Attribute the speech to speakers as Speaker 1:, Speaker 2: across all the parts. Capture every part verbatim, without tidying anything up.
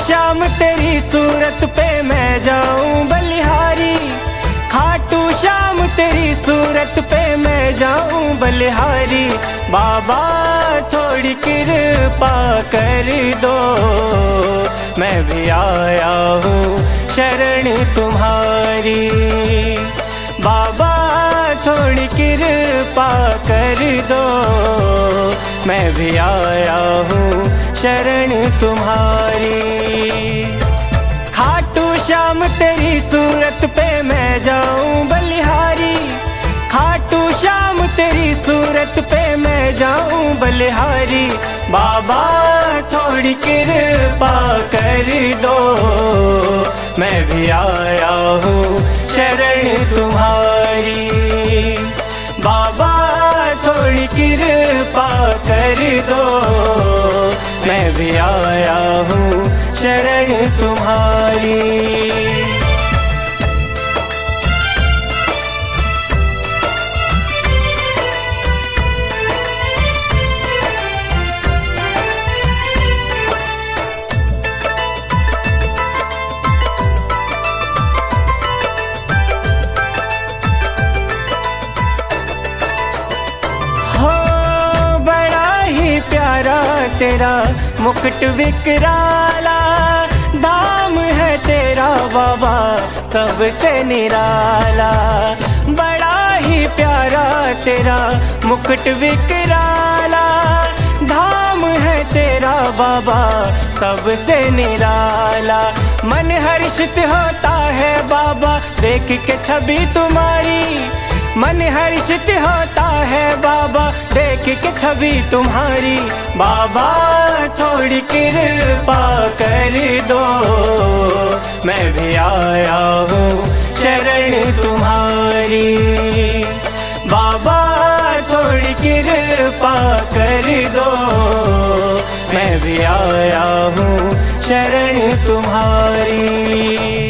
Speaker 1: श्याम तेरी सूरत पे मैं जाऊं बलिहारी, खाटू श्याम तेरी सूरत पे मैं जाऊं बलिहारी। बाबा थोड़ी कृपा कर दो, मैं भी आया हूँ शरण तुम्हारी। बाबा थोड़ी कृपा कर दो, मैं भी आया हूँ शरण तुम्हारी। खाटू श्याम तेरी सूरत पे मैं जाऊं बलिहारी, खाटू श्याम तेरी सूरत पे मैं जाऊं बलिहारी। बाबा थोड़ी कृपा कर दो, मैं भी आया हूँ शरण तुम्हारी। बाबा थोड़ी कृपा कर दो, मैं भी आया हूँ शरण तुम्हारी। तेरा मुकुट विकराला, दाम है तेरा बाबा सबसे निराला। बड़ा ही प्यारा तेरा मुकुट विकराला, धाम है तेरा बाबा सबसे निराला। मन हर्षित होता है बाबा देख के छवि तुम्हारी, मन हर्षित होता है बाबा देख के छवि तुम्हारी। बाबा थोड़ी कृपा कर दो, मैं भी आया हूँ शरण तुम्हारी। बाबा थोड़ी कृपा कर दो, मैं भी आया हूँ शरण तुम्हारी।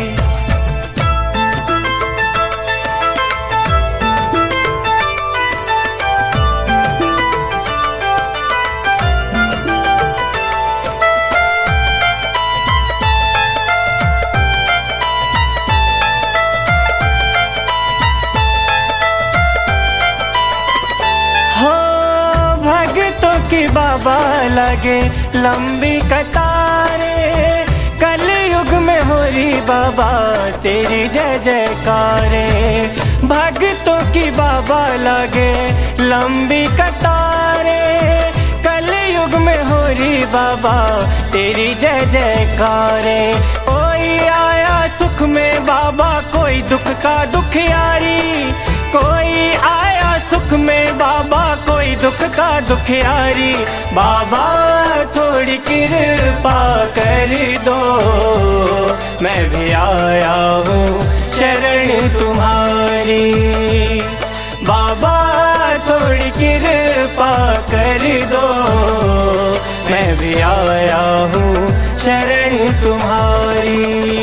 Speaker 1: बाबा लगे लंबी कतारे, कलयुग में हो रही बाबा तेरी जय जयकारे। भक्तों की बाबा लगे लंबी कतारे, कलयुग में हो रही बाबा तेरी जय जयकारे। कोई आया सुख में बाबा कोई दुख का दुखियारी, कोई आया सुख में बाबा कोई दुख का दुखियारी। बाबा थोड़ी कृपा कर दो, मैं भी आया हूँ शरण तुम्हारी। बाबा थोड़ी कृपा कर दो, मैं भी आया हूँ शरण तुम्हारी।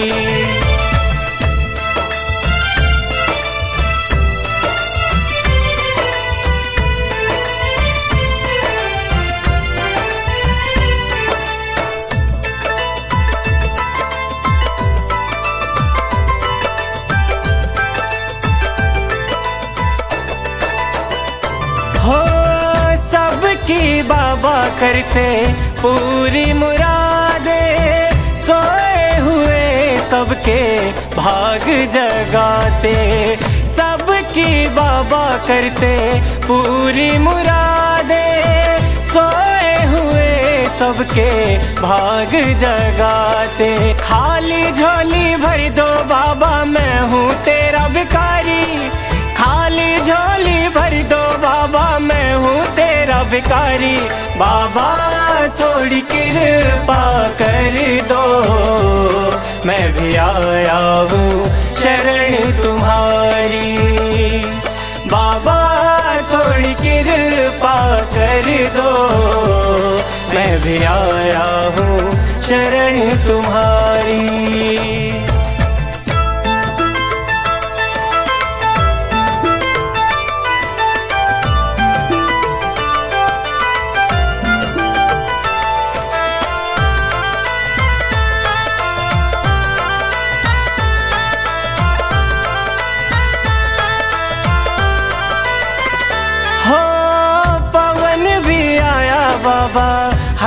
Speaker 1: हो सबकी बाबा करते पूरी मुरादे, सोए हुए सबके भाग जगाते। सबकी बाबा करते पूरी मुरादे, सोए हुए सबके भाग जगाते। खाली झोली भर दो बाबा मैं हूँ तेरा भिखारी, खाली झोली भर दो बाबा मैं हूँ तेरा भिखारी। बाबा थोड़ी कृपा कर दो, मैं भी आया हूँ शरण तुम्हारी। बाबा थोड़ी कृपा कर दो, मैं भी आया हूँ शरण तुम्हारी।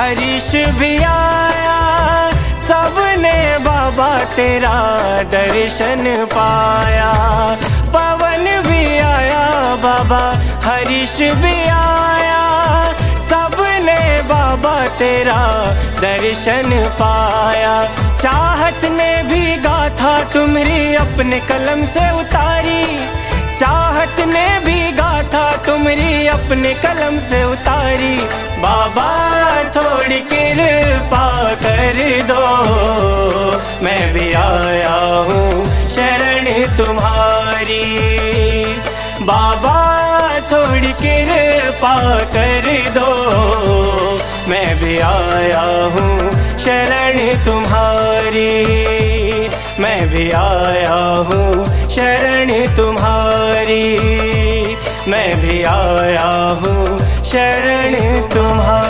Speaker 1: हरीश भी आया, सबने बाबा तेरा दर्शन पाया। पवन भी आया बाबा, हरीश भी आया, सबने बाबा तेरा दर्शन पाया। चाहत ने भी गाथा तुम्हारी अपने कलम से उतारी, चाहत ने भी गाथा तुम्हारी अपने कलम से उतारी। बाबा थोड़ी कृपा कर दो, मैं भी आया हूँ शरण तुम्हारी। बाबा थोड़ी कृपा कर दो, मैं भी आया हूँ शरण तुम्हारी। मैं भी आया हूँ शरण तुम्हारी, मैं भी आया हूँ शरण तुम्हारी।